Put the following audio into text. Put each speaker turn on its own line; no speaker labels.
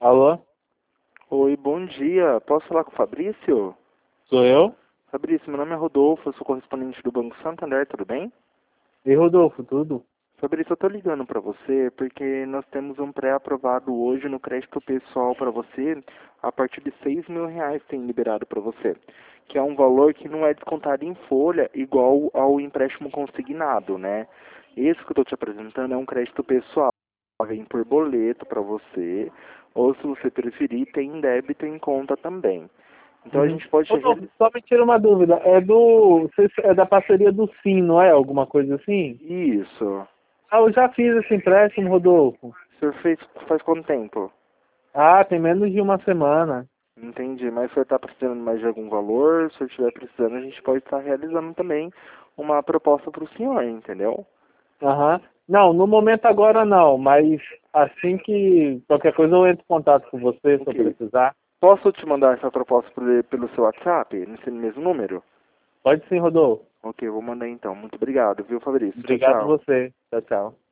Alô?
Oi, bom dia. Posso falar com o Fabrício?
Sou eu?
Fabrício, meu nome é Rodolfo, eu sou correspondente do Banco Santander, tudo bem?
E Rodolfo, tudo?
Fabrício, eu tô ligando para você porque nós temos um pré-aprovado hoje no crédito pessoal para você, a partir de R$ 6.000 tem liberado para você, que é um valor que não é descontado em folha igual ao empréstimo consignado, né? Esse que eu tô te apresentando é um crédito pessoal, vem por boleto para você, ou se você preferir, tem débito em conta também. Então a
Uhum.
gente pode
Rodolfo, só me tira uma dúvida. É da parceria do Sim, não é? Alguma coisa assim?
Isso.
Ah, eu já fiz esse empréstimo, Rodolfo.
O senhor fez faz quanto tempo?
Ah, tem menos de uma semana.
Entendi, mas o senhor está precisando mais de algum valor? Se o senhor estiver precisando, a gente pode estar realizando também uma proposta para o senhor, entendeu?
Aham. Não, no momento agora não, mas assim que qualquer coisa eu entro em contato com você se eu
Ok.
precisar.
Posso te mandar essa proposta pelo seu WhatsApp, nesse mesmo número?
Pode sim, Rodolfo.
Ok, eu vou mandar então. Muito obrigado, viu, Fabrício? Tchau,
Obrigado
tchau.
você. Tchau, tchau.